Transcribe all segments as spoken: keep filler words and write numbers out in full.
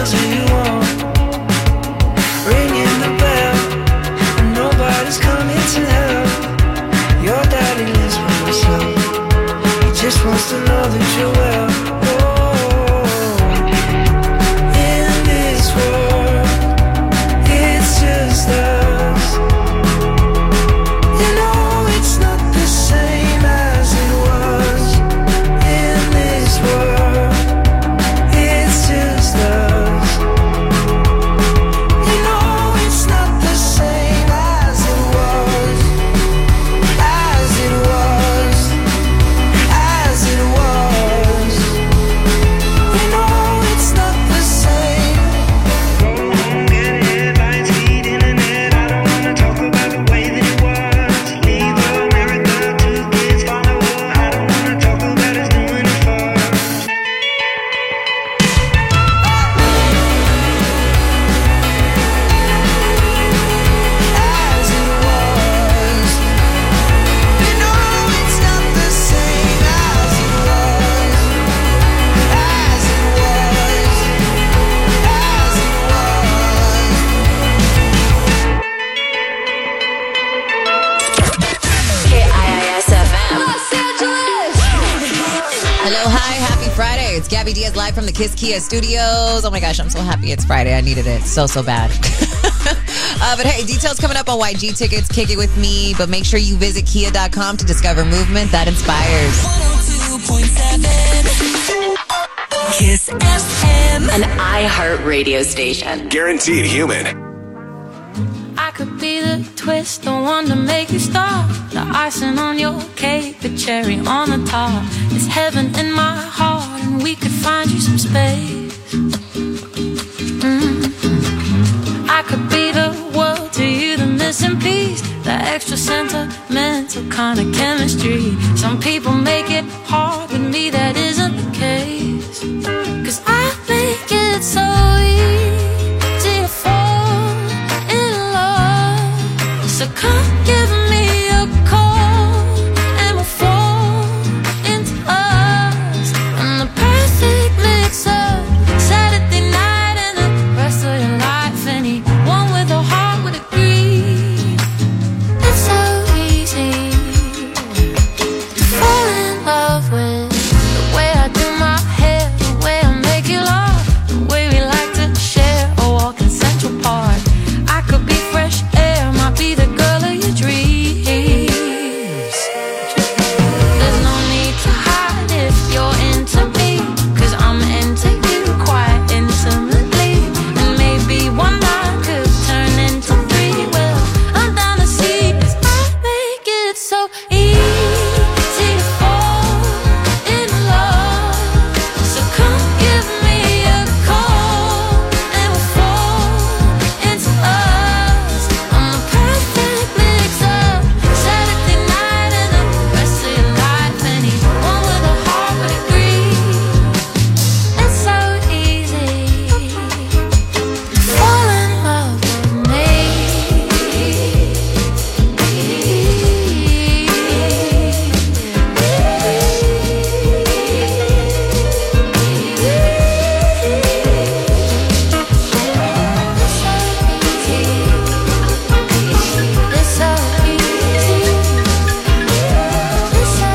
tells who you want. Ringing the bell, and nobody's coming to help. Your daddy lives by himself. He just wants to know that you're well. Gabby Diaz live from the Kiss Kia studios. Oh my gosh, I'm so happy it's Friday. I needed it so, so bad. uh, but hey, details coming up on Y G tickets. Kick it with me. But make sure you visit kia dot com to discover movement that inspires. one oh two point seven Kiss F M, an iHeart radio station. Guaranteed human. I could be the twist, the one to make you stop. The icing on your cake, the cherry on the top. It's heaven in my heart, and we could find you some space. Mm-hmm. I could be the world to you, the missing piece, the extra sentimental kind of chemistry. Some people make it hard, with me that isn't the case. Cause I make it so easy to fall in love. So come give me a call, and we'll fall into us. I'm the perfect mix up, Saturday night and the rest of your life. Anyone with a heart would agree. It's so easy to fall in love with the way I do my hair, the way I make you laugh, the way we like to share a walk in Central Park. I could be fresh air, might be the girl of your dreams. There's no need to hide if you're into me, cause I'm into you quite intimately. And maybe one night could turn into three. Well, I'm down to see, cause I make it so easy to fall in love. So come give me a call, and we'll fall into us. I'm the perfect mix up, Saturday night and the rest of your life. Anyone with a heart would agree. It's so easy to fall in love with me. It's so easy. It's so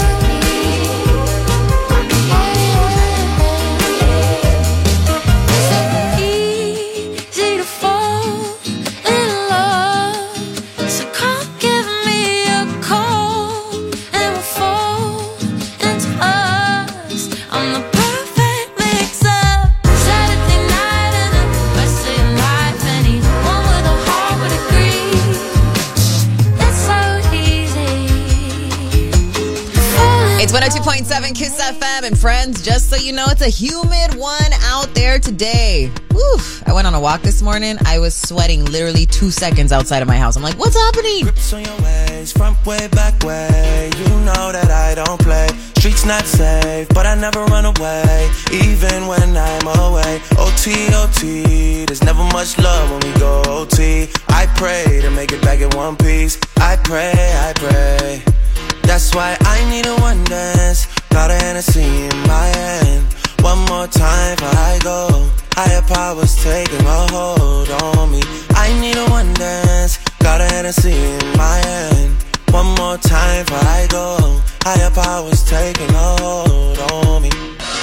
easy to fall in love. So come give me a call, and we'll fall into us. I'm the perfect mix up, Saturday night and the rest of your life. Anyone with a heart would agree. It's so easy to fall in It's one oh two point seven Kiss F M, and friends, just so you know, it's a humid one out there today. Woo! I went on a walk this morning. I was sweating literally two seconds outside of my house. I'm like, what's happening? Grips on your ways, front way, back way. You know that I don't play. Streets not safe, but I never run away, even when I'm away. O T, O T, there's never much love when we go O T. I pray to make it back in one piece. I pray, I pray. That's why I need a one dance. Got a Hennessy in my hand. One more time before I go. Higher powers taking a hold on me. I need a one dance, got a Hennessy in my hand. One more time before I go. Higher powers taking a hold on me.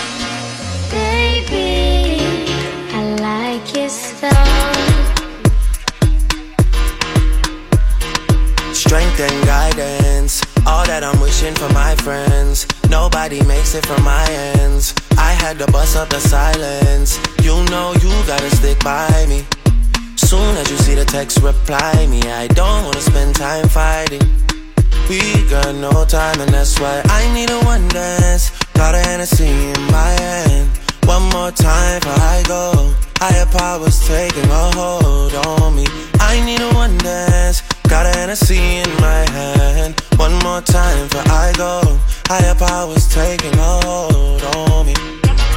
Baby, I like your slow. Strength and guidance, all that I'm wishing for my friends. Nobody makes it from my ends. I had to bust up the silence. You know you gotta stick by me. Soon as you see the text, reply me. I don't wanna spend time fighting. We got no time and that's why I need a one dance. Got a Hennessy in my hand. One more time before I go. Higher powers taking a hold on me. I need a one dance. Got a Hennessy in my hand. One more time before I go. Higher powers taking a hold on me.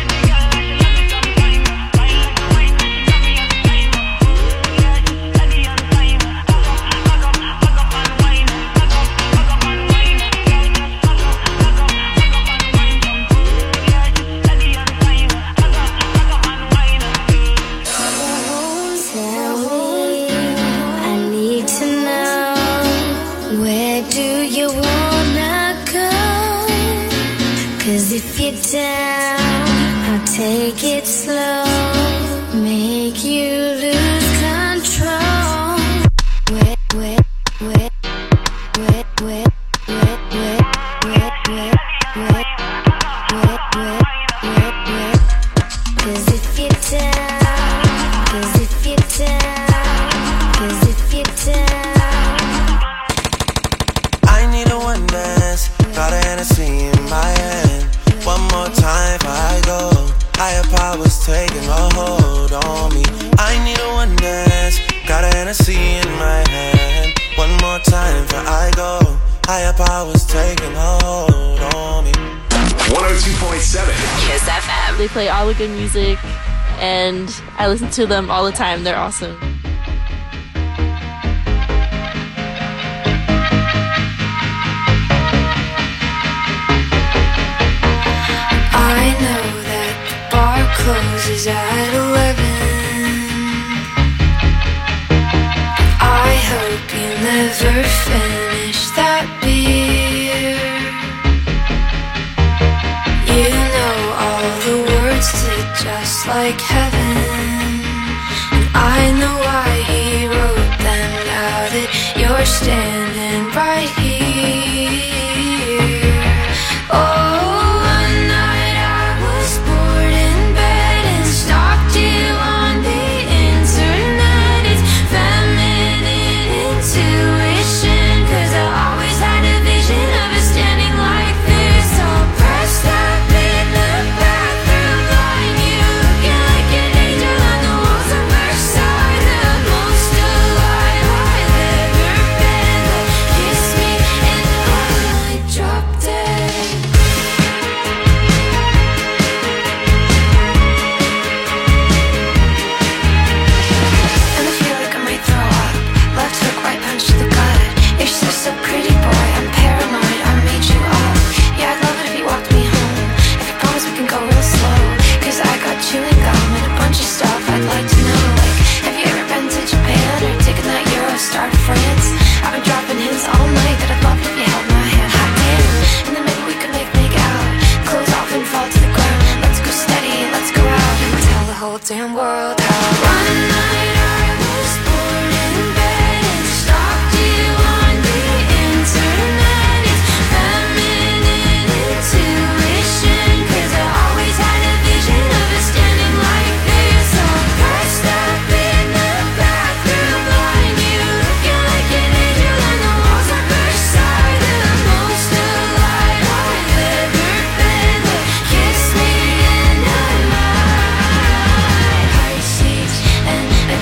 If you're down, I'll take it slow, make you lose control. Wet, wet, wet, wet, wet, wet, wet, wet, wet, wet, wet, wet, wet, wet. 'Cause if you're down, 'cause if you're down, 'cause if you're down. I need a one dance, got a Hennessy in my hand. One more time before I go. Higher powers taking a hold on me. I need a one dance, got a Hennessy in my hand. One more time before I go. Higher powers taking a hold on me. one oh two point seven Kiss F M. They play all the good music, and I listen to them all the time. They're awesome. I know that the bar closes at eleven. I hope you never finish that beer. You know all the words to Just Like Heaven, and I know why he wrote them. Now that you're standing right here. Oh, damn world how one night I was born in bed and stalked you on the internet. It's feminine intuition, 'cause I always had a vision of us standing like this, all dressed up in the bathroom, line you looking like an angel and the walls are Versailles. The most alive I've ever been, but kiss me and I might. And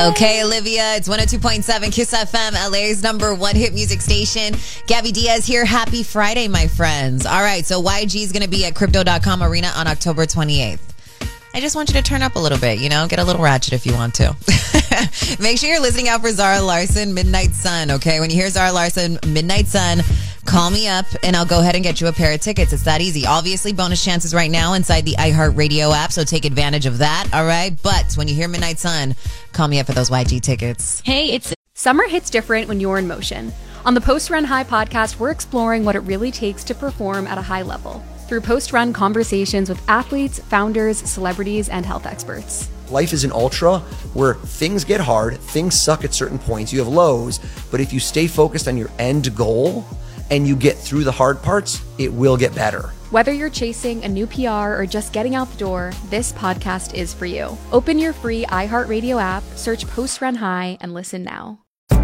Okay, Olivia, it's one oh two point seven Kiss F M, L A's number one hit music station. Gabby Diaz here. Happy Friday, my friends. All right, so Y G is going to be at Crypto dot com Arena on October twenty-eighth. I just want you to turn up a little bit, you know, get a little ratchet if you want to. Make sure you're listening out for Zara Larson, Midnight Sun, okay? When you hear Zara Larson, Midnight Sun, call me up and I'll go ahead and get you a pair of tickets. It's that easy. Obviously, bonus chances right now inside the iHeartRadio app, so take advantage of that, all right? But when you hear Midnight Sun, call me up for those Y G tickets. Hey, it's summer hits different when you're in motion. On the Post Run High podcast, we're exploring what it really takes to perform at a high level through post-run conversations with athletes, founders, celebrities, and health experts. Life is an ultra where things get hard, things suck at certain points, you have lows, but if you stay focused on your end goal and you get through the hard parts, it will get better. Whether you're chasing a new P R or just getting out the door, this podcast is for you. Open your free iHeartRadio app, search Post Run High, and listen now.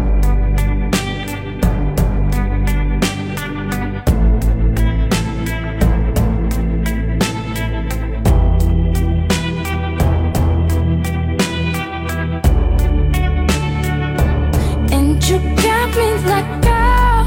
You got me like, girl,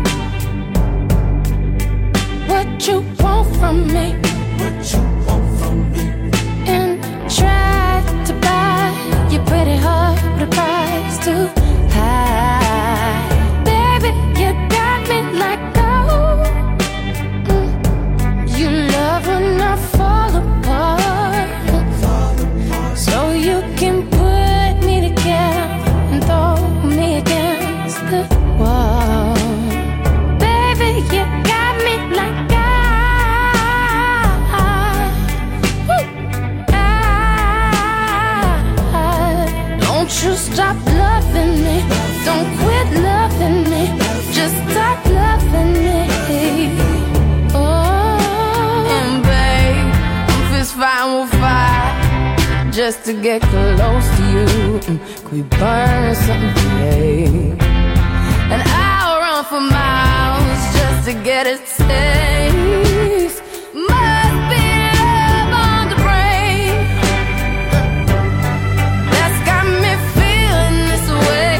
what you want from me? What you want from me? And try to buy your pretty heart with a price too high. Baby, you got me like, gold. Mm. You love when I fall apart, fall apart. So you can put me together and throw me again. The wall. Baby, you got me like I, I, don't you stop loving me, don't quit loving me, just stop loving me. Oh, and babe, I'm fist fighting with fire just to get close to you. Can we burn something today? And I'll run for miles just to get a taste. Must be love on the brain that's got me feeling this way.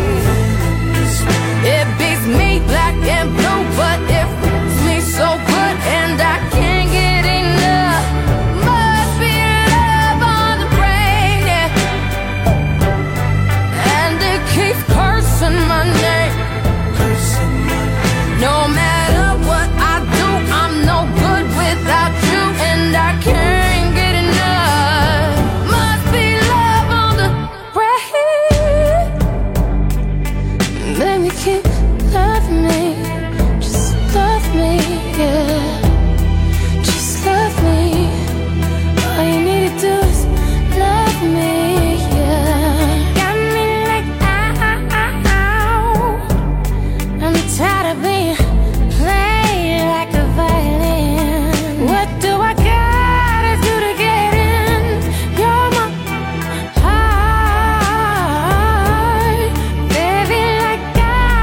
It beats me black and blue, but it feels me so good, and I can't get enough. Must be love on the brain, yeah. And it keeps cursing my name. No matter what I do, I'm no good without you, and I can't get enough. Must be love on the brain. Baby, keep loving me, just love me, yeah. Just love me. All you need to do is love me, yeah. Got me like ow. I'm tired of being played like a violin. What do I gotta do to get in? You're my heart, baby, like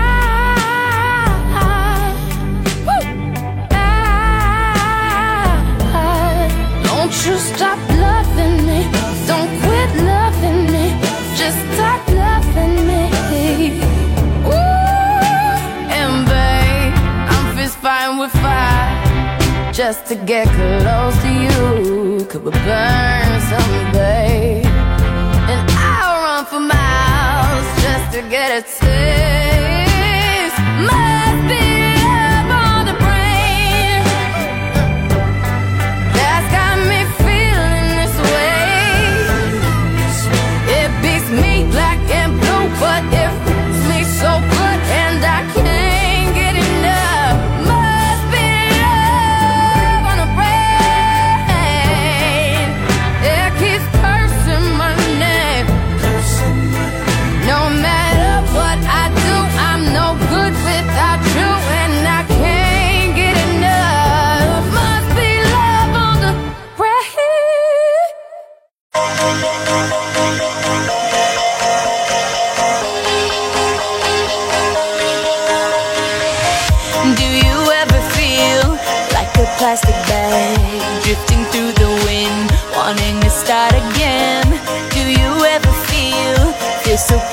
I, woo, I. Don't you stop loving me, don't quit loving me, just stop loving me. Ooh. And babe, I'm fist fighting with fire just to get close to you. Could we burn something, babe? And I'll run for miles just to get a taste. Must be love on the brain that's got me feeling this way. It beats me black and blue, but it feels me so good, and I can't get enough. Must be love on the brain. It keeps cursing my name. No matter what I do,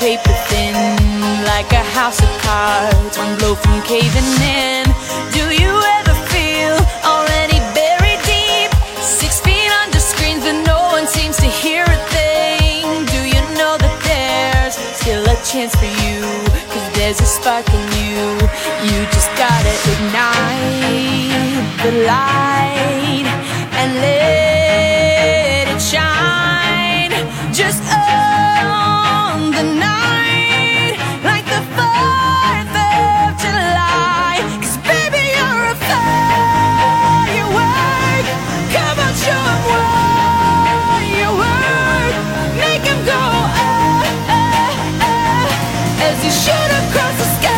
paper thin, like a house of cards, one blow from caving in. Do you ever feel already buried deep, six feet under screens but no one seems to hear a thing? Do you know that there's still a chance for you, cause there's a spark in you. You just gotta ignite the light and let it shine. Just on the night, like the fourth of July. Cause baby, you're a firework. Come on, show 'em what you work. Make 'em go ah, ah, ah, as you shoot across the sky.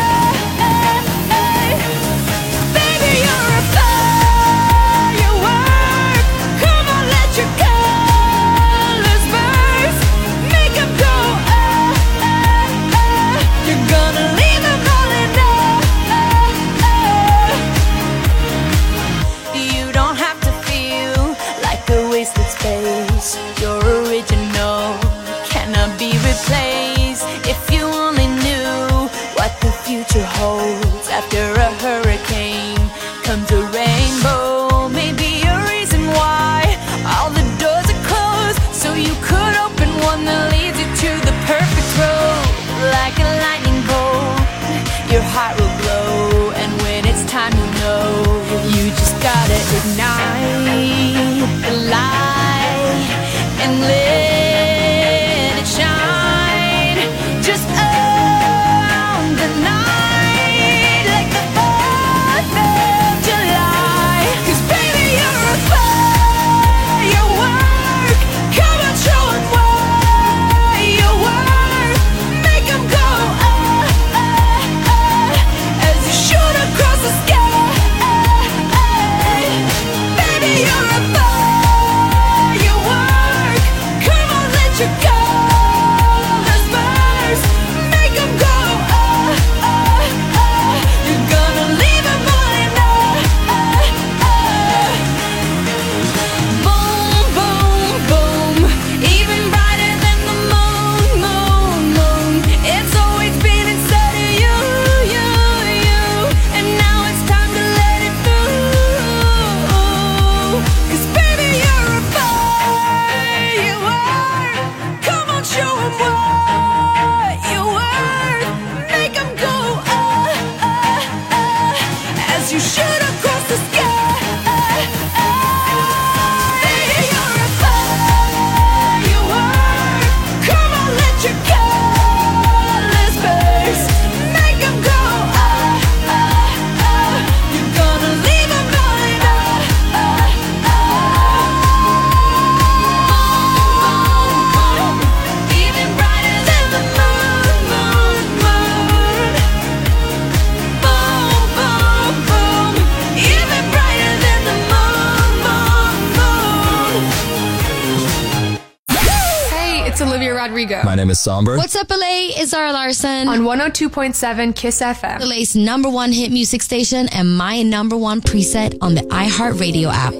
Baby, you're a firework. Come on, let your colors burst. Make 'em go ah, ah, ah. You're gonna leave them all in ah. You don't have to feel like a wasted space. You're original, cannot be replaced. If you only knew what the future holds. After a hurricane comes a rainbow. Maybe a reason why all the doors are closed, so you could open one that leads you to the perfect road. Like a lightning bolt, your heart will glow, and when it's time you know, you just gotta ignite the light and let it shine. Just on the night, like the fourth of July. Cause baby, you're a firework. Come on, show 'em what you work. Make 'em go ah, ah, ah, as you shoot across the sky. Baby, you're a firework. Come on, let your colors burst. Make 'em go ah, ah, ah. You're gonna leave 'em all in ah, ah, ah. Boom, boom, boom. Even brighter than the moon, moon, moon. It's always been inside of you, you, you. And now it's time to let it through. Cause baby, you're a firework. Come on, show 'em what you work. Make 'em go ah, ah, ah, as you shoot across the sky. Baby, you're a firework. Come on, let your colors burst. Make 'em go ah, ah, ah. You're gonna leave 'em all in ah, ah, ah. Even brighter than the moon, moon, moon. Boom, boom, boom. Even brighter than the moon, moon, moon. Hey, it's Olivia Rodrigo. My name is Somber. What's up, L A? It's Zara Larson. On one oh two point seven Kiss F M. L A's number one hit music station and my number one preset on the iHeartRadio app.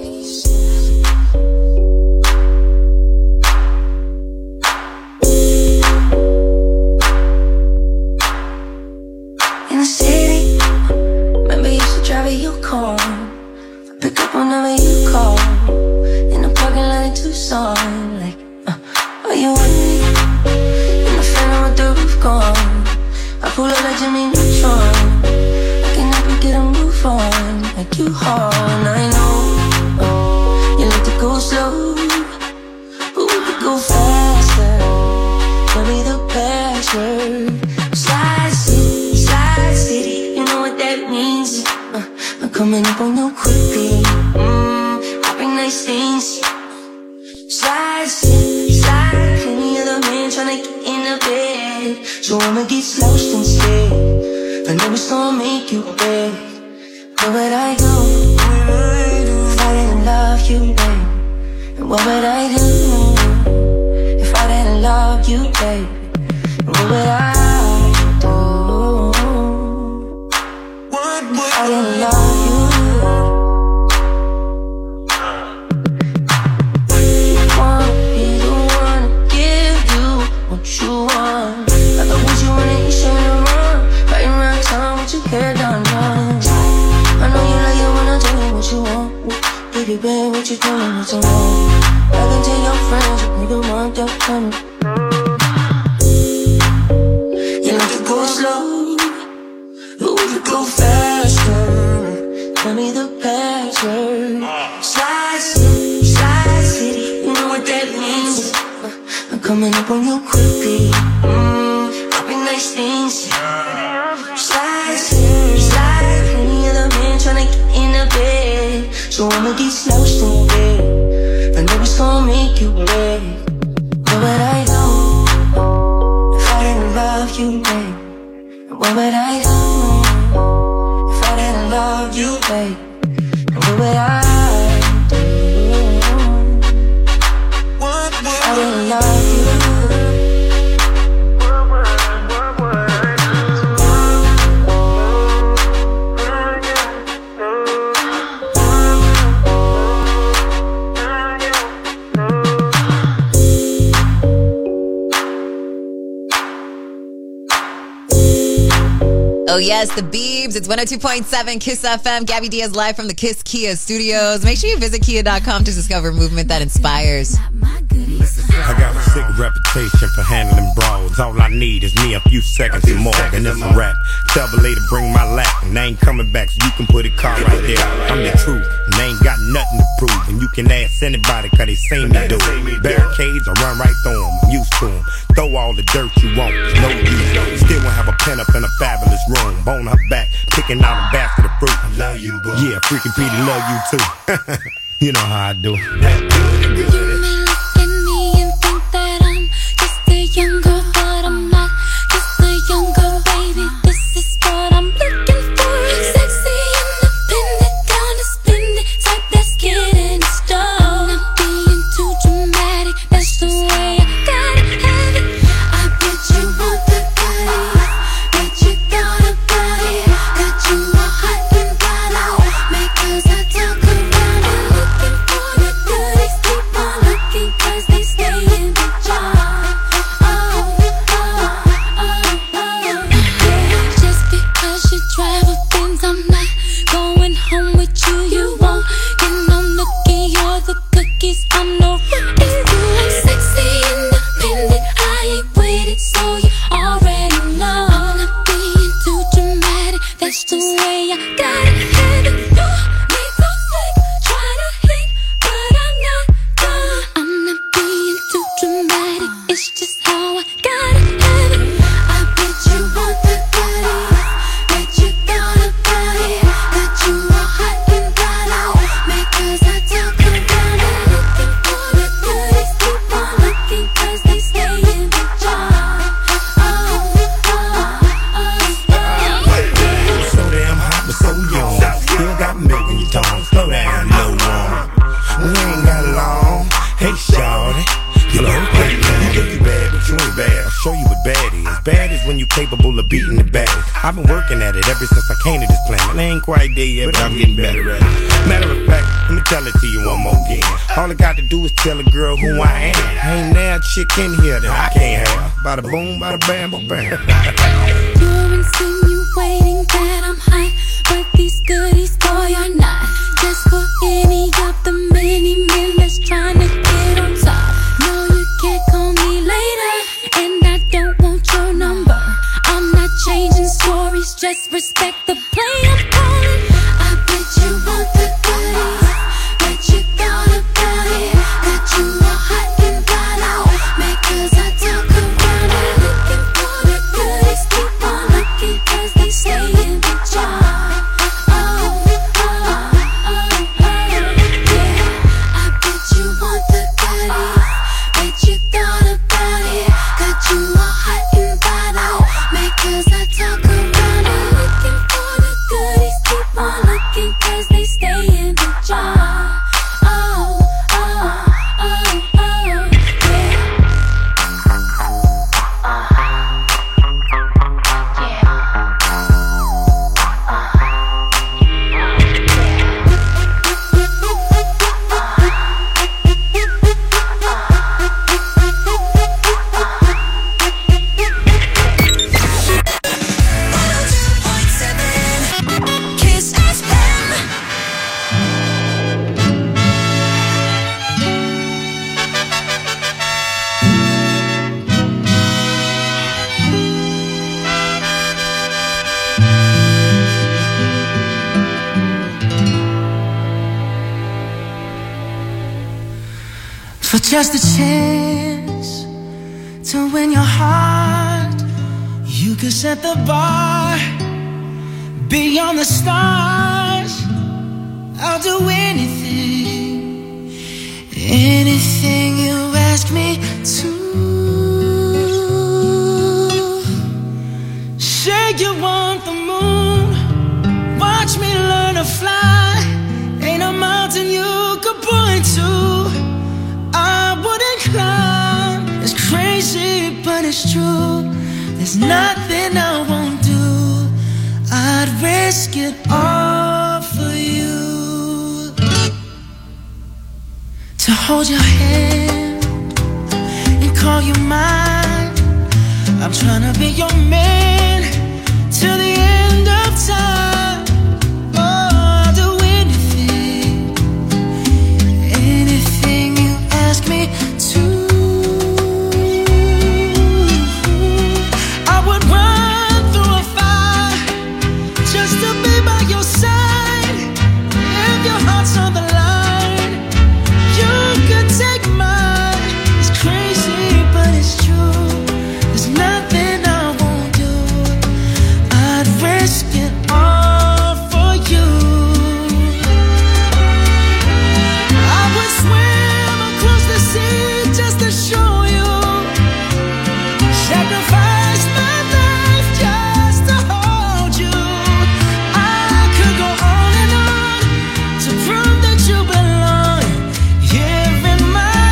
In the city, remember you used to drive it, you call. Pick up whenever you call. In the parking lot in Tucson, like, uh, are you with me? In the phantom with the roof gone. I pull up like Jimmy Neutron. I can never get a move on, like you hard. I know, uh, you like to go slow, but we could go faster. Tell me the password. Slide City, Slide City, you know what that means. uh, I'm coming up on you quickly. Mmm, hopping nice things. Slide City, slide. Plenty of the men tryna get in the bed, so I'ma get lost instead. I never saw make you beg. Where would I go if I didn't love you, babe? And what would I do if I didn't love you, babe? And what would I do if I didn't love you? Want be the one to give you what you want. Like the what's wrong. I can tell your friends, you don't want your money. You like to go slow, or would you go faster? Tell me the password. Slide City, Slide City, you know what that means. I'm coming up on you quickly. Mmm, dropping nice things. Slide City, slide. Any other man tryna get in the bed, so I'ma get slouched in bed. I know it's gonna make you beg. What would I do if I didn't love you, babe? What would I do if I didn't love you, babe? What would I do if I didn't love you? Oh, yes, the Biebs. It's one oh two point seven Kiss F M. Gabby Diaz live from the Kiss Kia studios. Make sure you visit kia dot com to discover movement that inspires. I got a sick reputation for handling brawls. All I need is me a few seconds or more, and it's a rap. Tell the lady bring my lap, and they ain't coming back, so you can put it car right there. I'm the truth, and they ain't got nothing to prove. And you can ask anybody, cause they seen me do it. Barricades, I run right through them, I'm used to them. Throw all the dirt you want, no use. Still won't have a pen up in a fabulous room. Bone her back, picking out a basket of fruit. I love you, boo. Yeah, freaking Petey love you too. You know how I do. Young girl, but I'm not just a young girl, baby. This is what I'm looking for. Sexy, independent, down to spend it, type that's getting it started. Not being too dramatic, that's the way I gotta have it. I bet you want the goodies, bet you got a body, got you all hot and bothered. Makers I talk around and looking for the goodies, keep on looking 'cause they stay in the jar. Travel things, I'm not going home with you. You won't get no nookie, you're the cookies. I'm no rookie. I'm sexy, independent. I ain't waiting, so you already know. I'm not being too dramatic. That's the way I gotta have it. You need so slick, try to hit, but I'm not done. I'm not being too dramatic. It's just how I gotta have it. I bet you want the goodies. Slow down, no one. We ain't got long. Hey, shawty. Hello. Hey, you think you bad, but you ain't bad. I'll show you what bad is. Bad is when you capable of beating the bad. I've been working at it ever since I came to this planet. I ain't quite there yet, but I'm getting better at it. Matter of fact, let me tell it to you one more again. All I got to do is tell a girl who I am. Ain't there a chick in here that I can't have. Bada boom, bada bam, bada bam. You're insinuating that I'm hot, but these goodies, boy, are not. Just for any of the many men that's trying to get on top. No, you can't call me later, and I don't want your number. I'm not changing stories, just respect the play I'm calling. I bet you want the goodies, bet you got about it, got you all hot and bothered. Makers I talk around and looking for the goodies, keep on looking 'cause they stay in the jar. You all hot and bothered, makers I talk around and looking for just a chance to win your heart. You could set the bar beyond the stars. I'll do anything, anything you ask me to. Say you want the moon, watch me learn to fly. Ain't a mountain you could point to I wouldn't climb. It's crazy, but it's true. There's nothing I won't do. I'd risk it all for you. To hold your hand and call you mine. I'm trying to be your man till the end of time. Oh, I'll do anything, anything you ask me to. I would run through a fire just to be by your side. If your heart's on the line, you could take mine. It's crazy, but it's true. There's nothing I won't do. I'd risk it all for you. I would swim across the sea just to show you. Sacrifice my life just to hold you. I could go on and on to prove that you belong here in my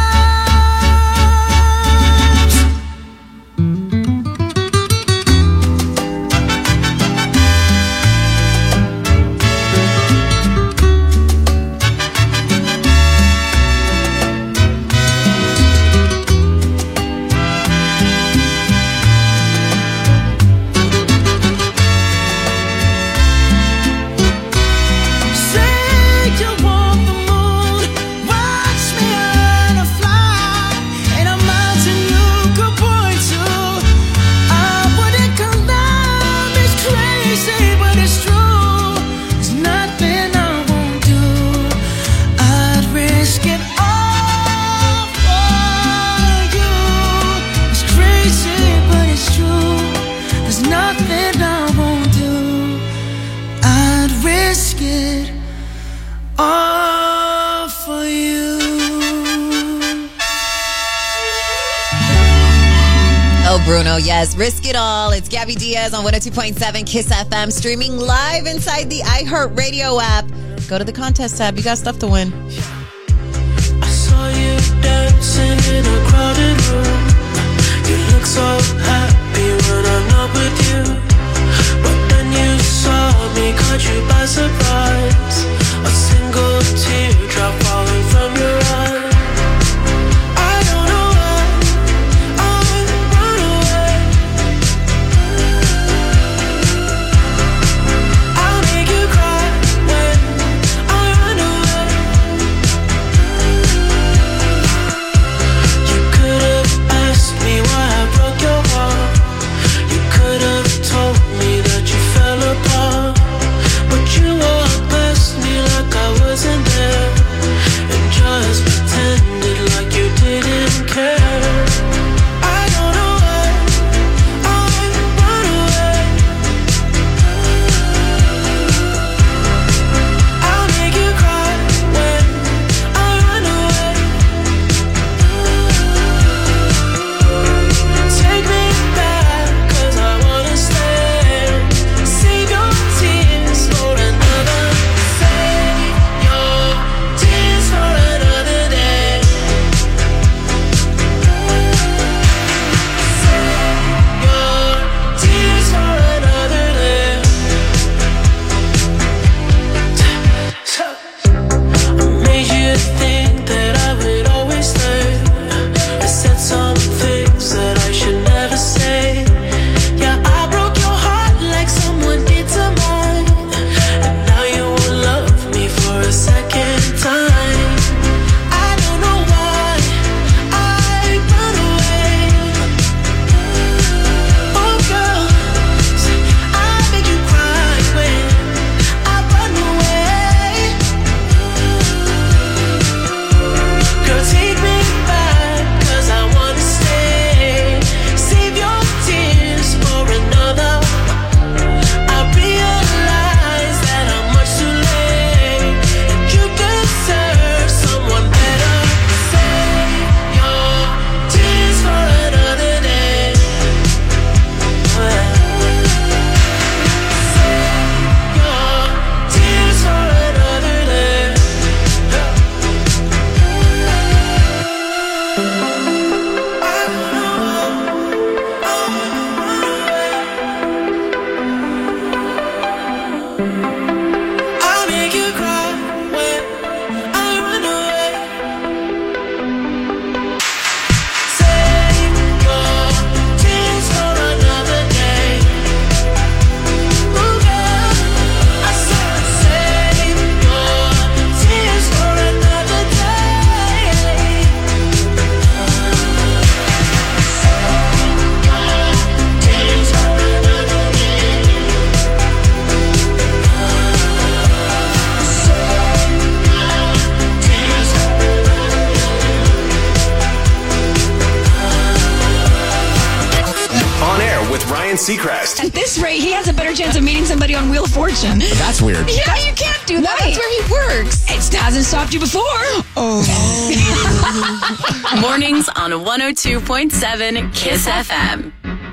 Say you want the moon, watch me learn to fly. Ain't a mountain you could point to I wouldn't climb. It's crazy, but it's true. There's nothing I won't do. I'd risk it all for you. It's crazy, but it's true. There's nothing I won't do. I'd risk it all for you. Oh, Bruno, yes. Risk it all. It's Gabby Diaz on one oh two point seven Kiss F M, streaming live inside the iHeartRadio app. Go to the contest tab. You got stuff to win. I saw you dancing in a crowded room. You look so happy when I'm not with you. But then you saw me, caught you by surprise. A single teardrop falling from your eye. I don't know why I would run away. I'll make you cry when I run away. Ryan Seacrest. At this rate, he has a better chance of meeting somebody on Wheel of Fortune. But that's weird. Yeah, you can't do that. That's where he works. It hasn't stopped you before. Oh. Mornings on one oh two point seven Kiss F M.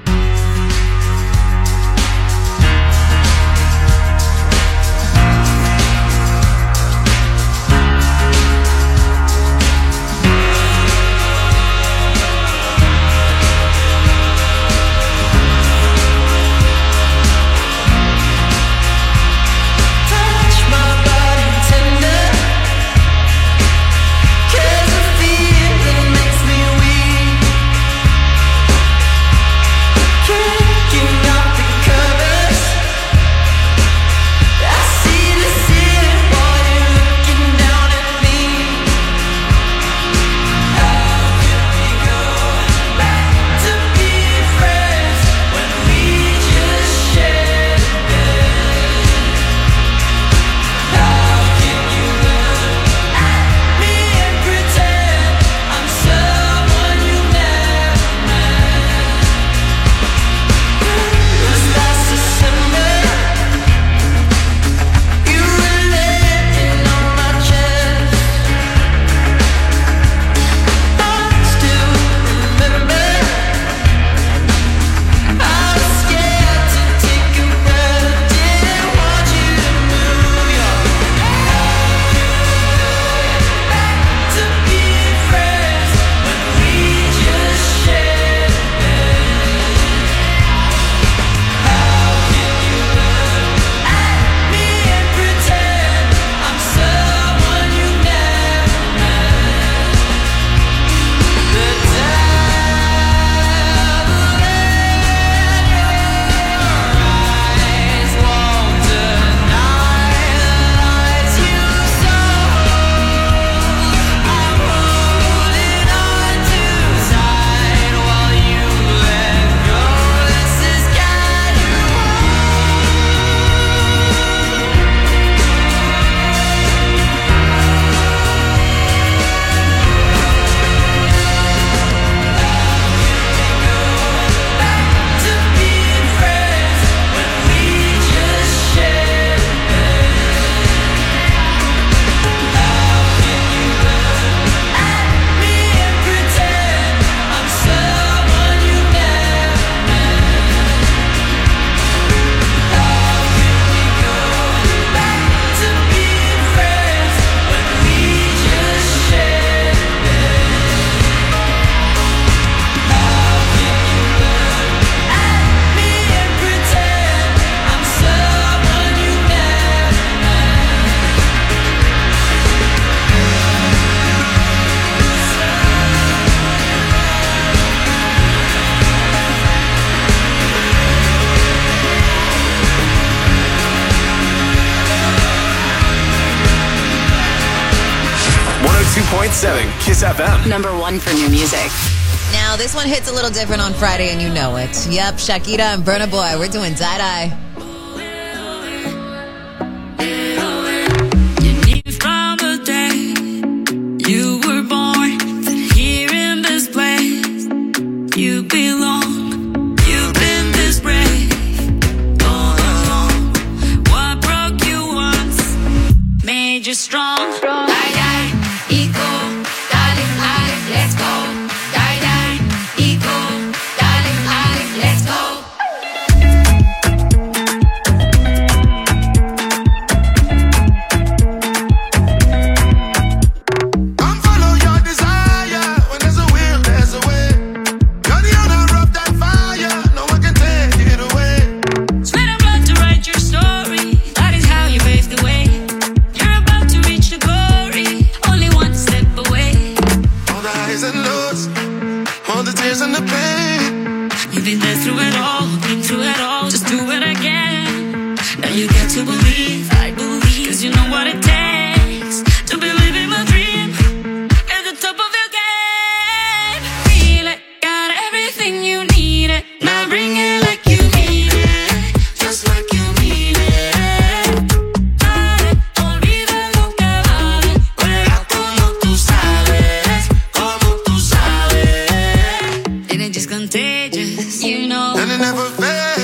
seven Kiss F M. Number one for new music. Now, this one hits a little different on Friday, and you know it. Yep, Shakira and Burna Boy. We're doing tie-dye. From the day you were born, that here in this place you belong. You've been this brave all along. What broke you once made you strong. Die, die, eco, darling, darling, let's go. Die, die, eco, darling, darling, let's go. You've been there through it all, been through it all. Just do it again. Now you got to believe, I believe, cause you know what it takes to believe in my dream. At the top of your game, feel it, got everything you need it. Now bring it like you mean it, just like you mean it. Vale, olvida lo que vale, juega como tú sabes, como tú sabes. And it just contagious, you know. And it never fails.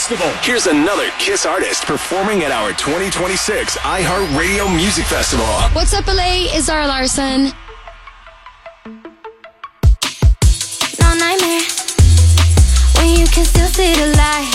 Festival. Here's another Kiss artist performing at our twenty twenty-six iHeartRadio Music Festival. What's up, L A? It's Zara Larson. No nightmare when you can still see the light.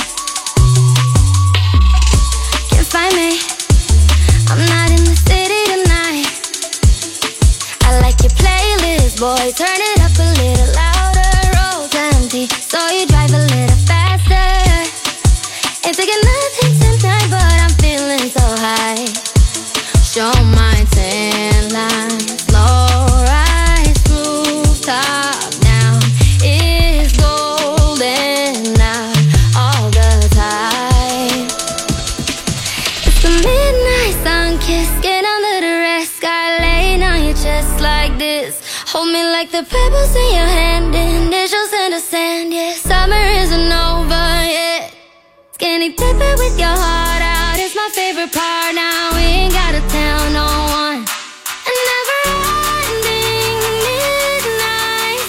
Can't find me, I'm not in the city tonight. I like your playlist, boy, turn it up a little louder. Road's empty, so you drive a little faster. Ain't taking nothing tonight, but I'm feeling so high. Show my tan lines, low rise, rooftop now is golden out all the time. It's the midnight sun kiss, get under the red sky, laying on your chest like this. Hold me like the pebbles in your hand, initials in the sand. Yeah, summer isn't over yet. Skinny dipping with your heart out is my favorite part. Now we ain't gotta tell no one. And never ending midnight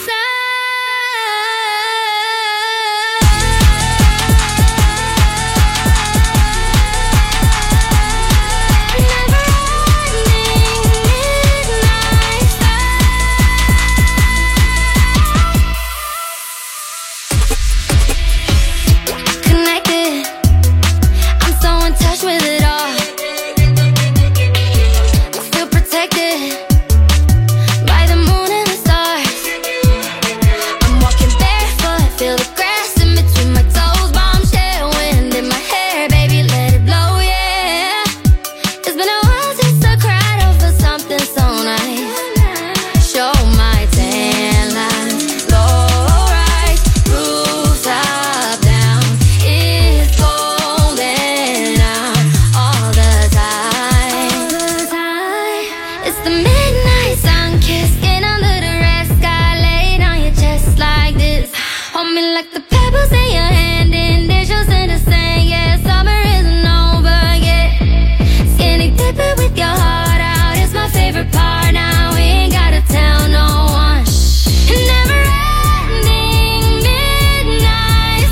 connected, I'm so in touch with it all. I feel protected by the moon and the stars. I'm walking barefoot, feel the grass in between my toes. Bombshell wind in my hair, baby, let it blow, yeah. It's been a while since I cried over something so nice. Show my tan lines, low rise, rooftop down. It's golden out all the time. It's the midnight sun kiss, get under the red sky, laid on your chest like this. Hold me like the pebbles in your hand, initials in the sand. Yeah, summer isn't over yet. Skinny dipping with your heart out is my favorite part. Now we ain't gotta tell no one. Never ending midnight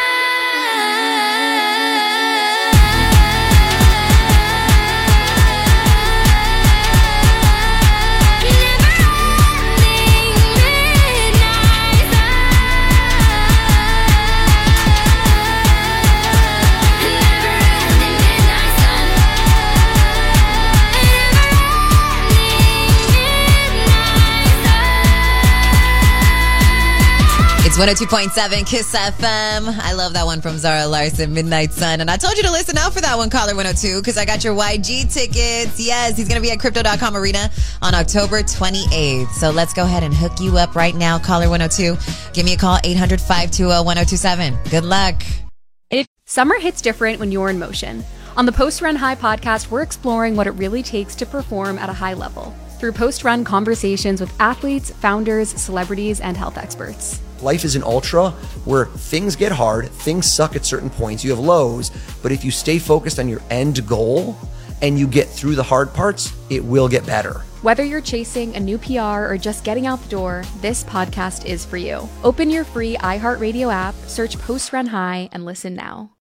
It's one oh two point seven Kiss F M. I love that one from Zara Larson, Midnight Sun. And I told you to listen out for that one, caller one oh two, because I got your Y G tickets. Yes, he's going to be at Crypto dot com Arena on October twenty-eighth. So let's go ahead and hook you up right now, caller one oh two. Give me a call, eight hundred, five two zero, one oh two seven. Good luck. Summer hits different when you're in motion. On the Post Run High podcast, we're exploring what it really takes to perform at a high level through post-run conversations with athletes, founders, celebrities, and health experts. Life is an ultra where things get hard, things suck at certain points, you have lows, but if you stay focused on your end goal and you get through the hard parts, it will get better. Whether you're chasing a new P R or just getting out the door, this podcast is for you. Open your free iHeartRadio app, search Post Run High, and listen now.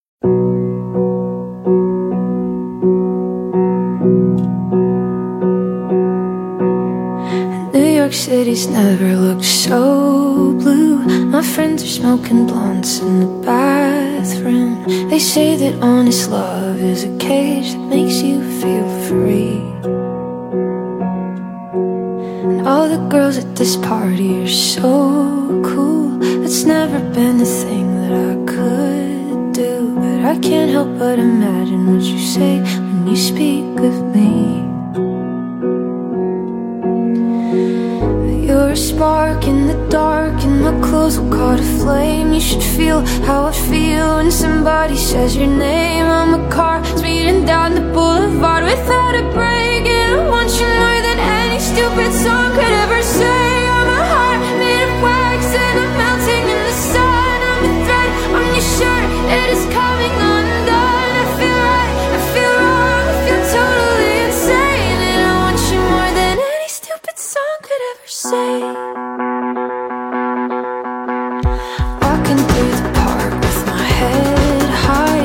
New York City's never looked so blue. My friends are smoking blunts in the bathroom. They say that honest love is a cage that makes you feel free. And all the girls at this party are so cool. It's never been a thing that I could do, but I can't help but imagine what you say when you speak of me. You're a spark in the dark, and my clothes will caught a flame. You should feel how I feel when somebody says your name. I'm a car speeding down the boulevard without a break, and I want you more than any stupid song could ever say. I'm a heart made of wax, and I'm melting in the sun. I'm a thread on your shirt, it is coming undone. I feel right, I feel wrong, I feel totally insane, and I want you more than any stupid song could ever say. Walking through the park with my head high,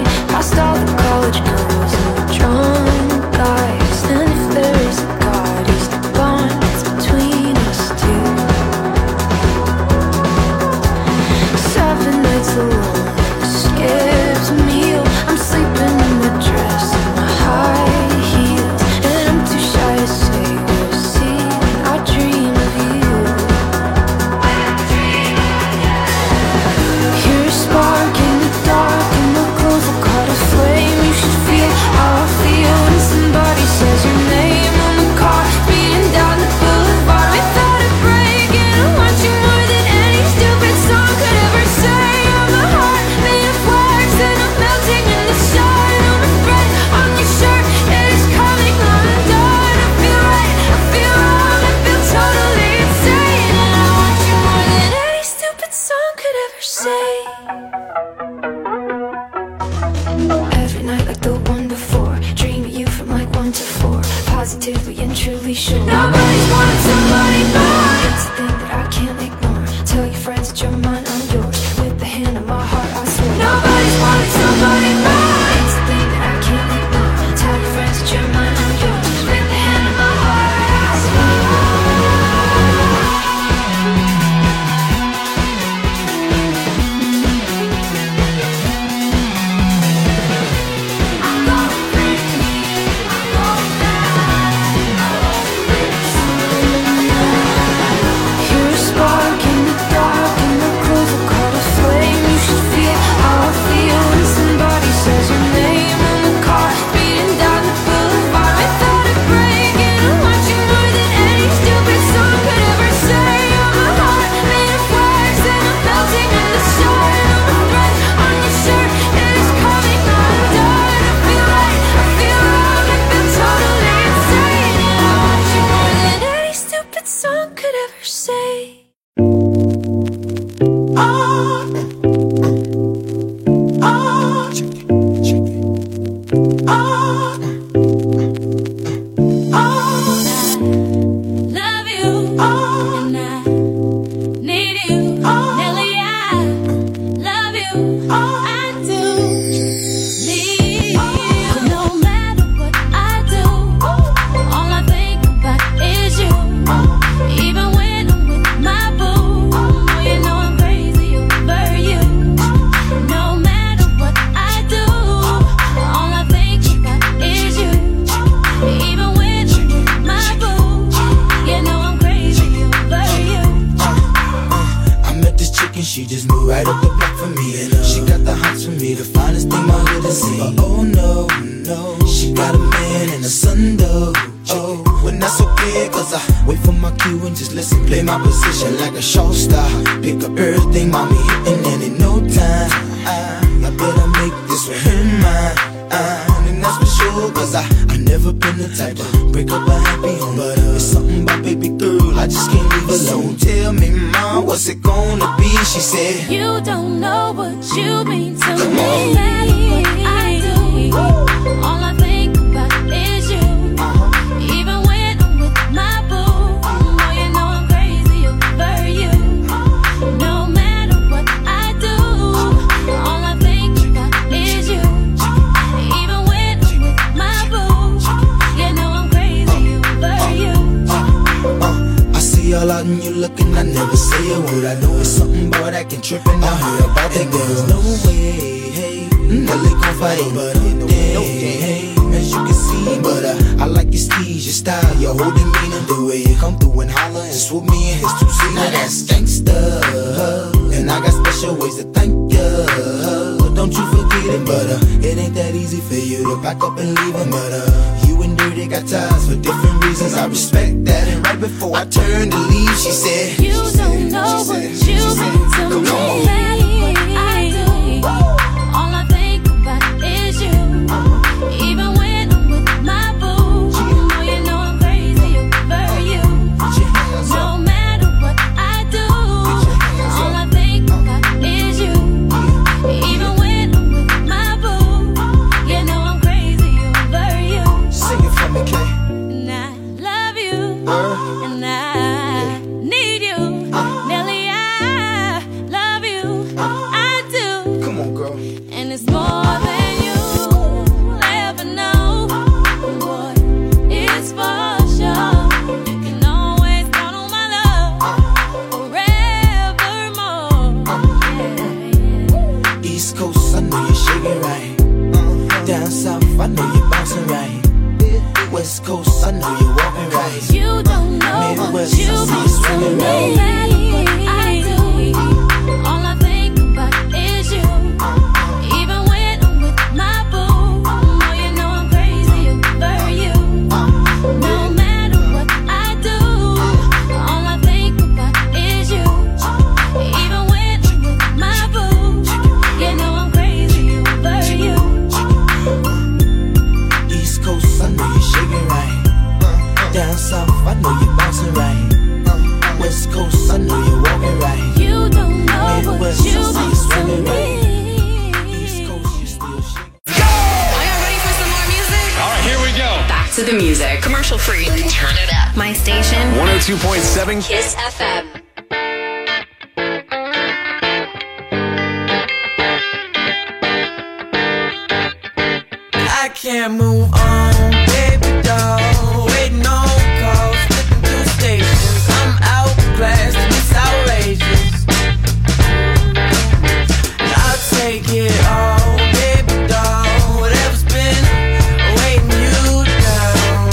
night like the one before. Dream of you from like one to four. Positively and truly sure. Nobody's wanted somebody more. It's a thing that I can't ignore. Tell your friends that you're mine, I'm yours. With the hand on my heart, I swear. Nobody's wanted somebody more. It's a thing that I can't ignore. Tell your friends that you're mine, I'm yours. With the hand on my heart, I swear. She just moved right up the block for me, and uh, she got the hots for me, the finest thing my hood has seen. Uh, oh no, no, she got a man and a son though. Oh, when that's okay, cause I wait for my cue and just listen, play my position like a show star. Pick up everything, mommy hitting, and in no time, I, I better make this with her mine. Uh, and that's for sure, cause I, I never been the type to break up a happy home. But uh, it's something about baby girl, I just can't leave alone. Tell me, mom, what's it gonna be? She said, you don't know what you mean to Come me. on. No matter what I do, all I think about is you. Uh-huh. Even when I'm with my boo, oh, you know I'm crazy over you. No matter what I do, all I think about is you. Even when I'm with my boo, you know I'm crazy over you. I see all out and you looking, I never say a word. I know it's something about that can trip, and I heard about that girl. There's no way, hey, Nelly gon' fight over no day, hey, as you can see. But uh, I like your steez, your style, your whole demeanor, the way you come through and holler and swoop me in his two-seater. Now that's gangsta, and I got special ways to thank ya. Don't you forget it, but uh, it ain't that easy for you to back up and leave him. But uh, you and Dirty got ties for different reasons. I respect that. And right before I turned to leave, she said, you don't know what you mean to me. No matter what I do, all I think about is you. Even when I'm with my boo, oh, you know I'm crazy over you. No matter what I do, all I think about is you. Even when I'm with my boo, you know I'm crazy over you. Sing it for me, Kay. And I love you, Uh, and I need you. Nelly, I love you, I do. Come on, girl. And it's more than you'll ever know. Boy, it's for sure. You can always count on my love forevermore. Yeah. East Coast, I know you're shaking right. Down south, I know you're bouncing right. West Coast, I know you're walking right. You don't know Midwest, what you I see you mean to swinging me. right. No matter what I do, all I think about is you. Even when I'm with my boo, oh, you know I'm crazy over you. No matter what I do, all I think about is you. Even when I'm with my boo, you know I'm crazy over you. East Coast, I know you're shaking right. Down south, I know you're bouncing right. West Coast, I know to the music. Commercial free. Turn it up. My station. one oh two point seven Kiss F M. I can't move on, baby doll. Waiting on calls, flipping through stations. I'm outclassed and it's outrageous. I'll take it all, baby doll. Whatever's been weighing you down.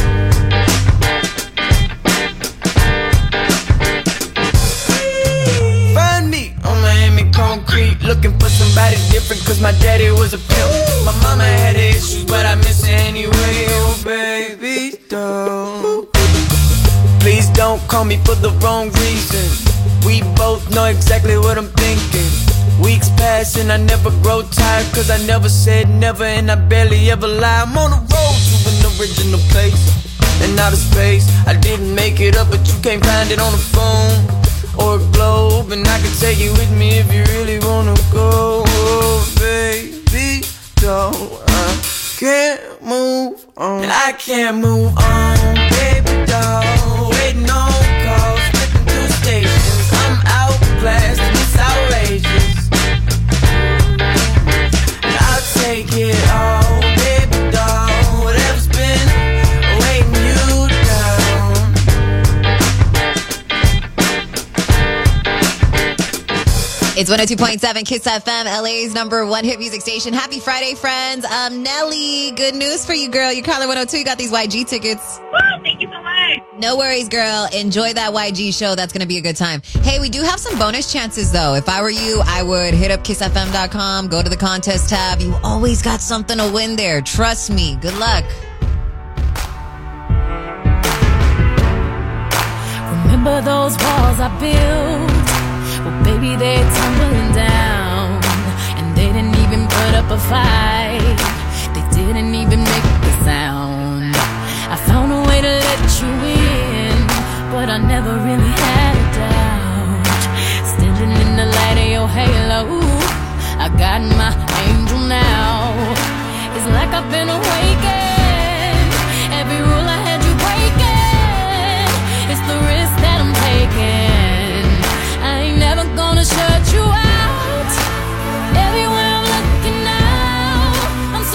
Find me on Miami concrete, looking for somebody different, cause my daddy was a pimp. My mama had issues, but I miss her anyway. Oh, baby, don't. Please don't call me for the wrong reason. We both know exactly what I'm thinking. Weeks pass and I never grow tired, cause I never said never and I barely ever lie. I'm on the road to an original place and outer space. I didn't make it up, but you can't find it on the phone or a globe. And I can take you with me if you really wanna go. Oh, baby, don't. I can't move on. I can't move on, baby doll. Waiting on calls, flipping through stations. I'm outclassed and it's outrageous. I'll take it all, baby doll. Whatever's been weighing you down. It's one oh two point seven Kiss F M, L A's number one hit music station. Happy Friday, friends. Um, Nelly, good news for you, girl. You caller one oh two, you got these Y G tickets. Woo, thank you so much. No worries, girl. Enjoy that Y G show. That's going to be a good time. Hey, we do have some bonus chances, though. If I were you, I would hit up kiss f m dot com, go to the contest tab. You always got something to win there. Trust me. Good luck. Remember those walls I built? Well, baby, they're tumbling down. And they didn't even put up a fight. They didn't even make a sound. I found a way to let you in, but I never really had a doubt. Standing in the light of your halo, I got my angel now. It's like I've been awakened. Every rule I had you breaking. It's the risk that I'm taking. I ain't never gonna shut you out. Everywhere I'm looking now, I'm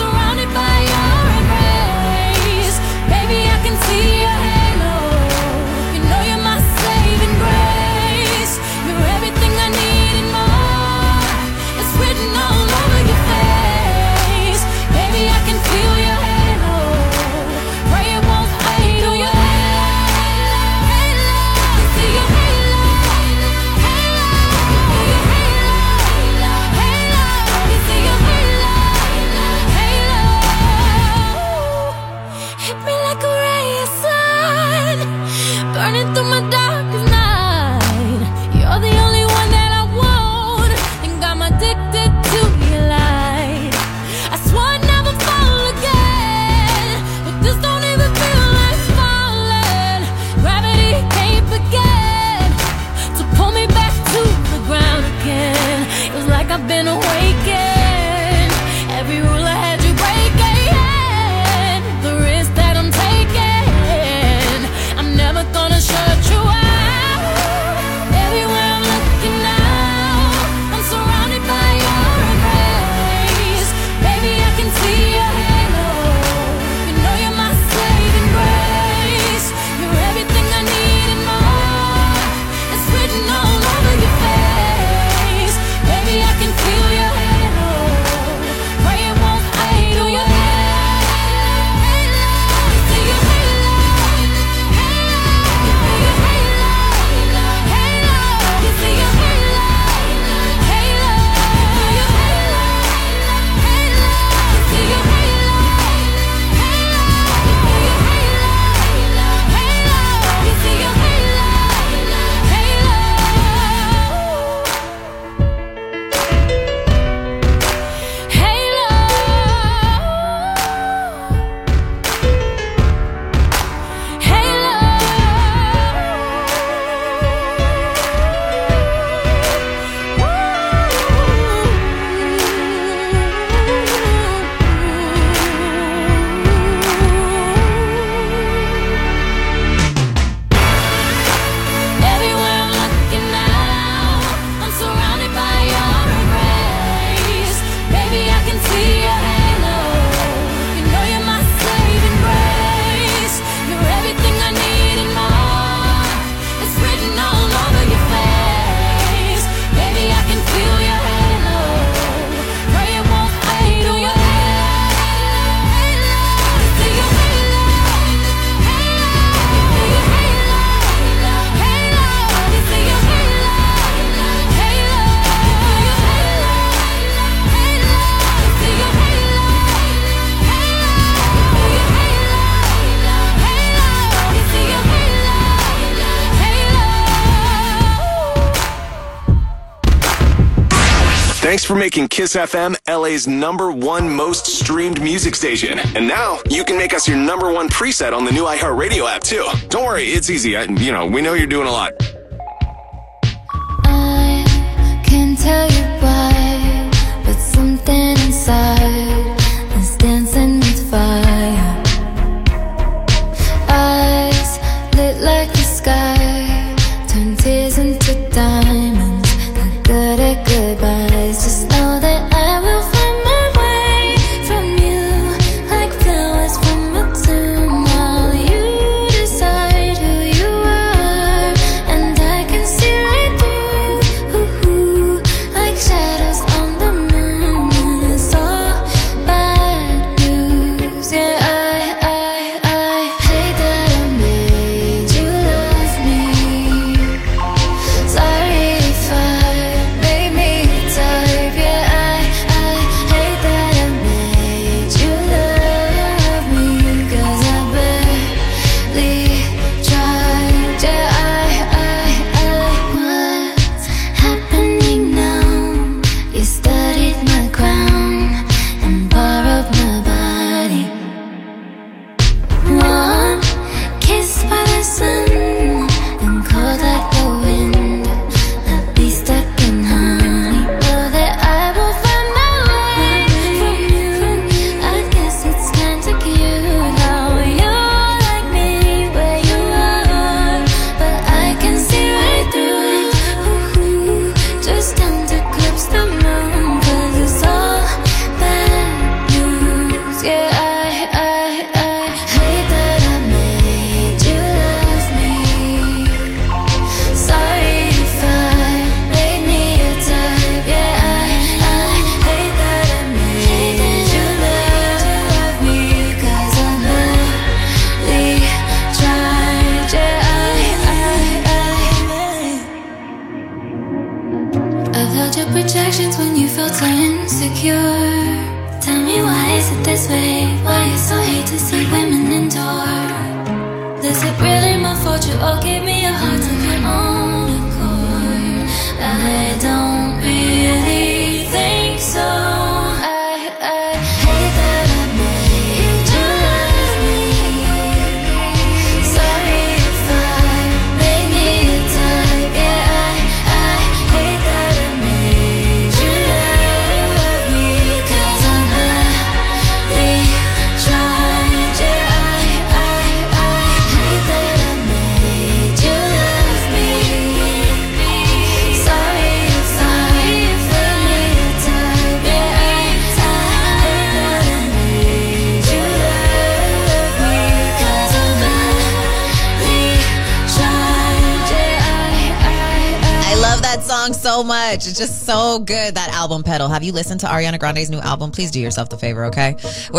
Thanks for making Kiss F M L A's number one most streamed music station. And now you can make us your number one preset on the new iHeartRadio app too. Don't worry, it's easy. I, you know, we know you're doing a lot. I can't tell you why, but something inside is dancing with fire. Eyes lit like the sky, turn tears into diamonds. Not good at goodbyes. Just know that I will find my way from you, like flowers from a tomb. While you decide who you are, and I can see right through, like shadows on the moon. It's all bad news. Yeah, I, I, I hate that I made you love me. Sorry if I made me type. Yeah, I, I hate that I made you love me. 'Cause I barely tried. Yeah, I, I, I what's happening now? You studied my crown and borrowed my body. One kiss by the sun and cold like the wind. I'll be stuck in honey. Know that I will find my way from you. I guess it's kinda cute how you're like me where you are, but I can see right through. Just time to eclipse the moon, 'cause it's all bad news. Yeah, I, I, I hate that I made you love me. Sorry if I made me a type. Yeah, I, I hate that I made you love me. 'Cause I barely tried. Yeah, I, I, I I've held your projections when you felt so insecure. Tell me, why is it this way? Why you so hate to see women endure? Is it really my fault you all gave me a heart of your own accord? I don't really think so. I, I hate that I made you love me. Sorry if I made me a type. Yeah, I, I hate that I made you love me. 'Cause I barely tried. Yeah, I, I, I hate that I made you love me. Sorry if I made me a type. Yeah, I, I hate that I made you love me. 'Cause I barely tried. Yeah, I, I, I I love that song so much. It's just so good, that album Pedal. Have you listened to Ariana Grande's new album? Please do yourself the favor, okay? We're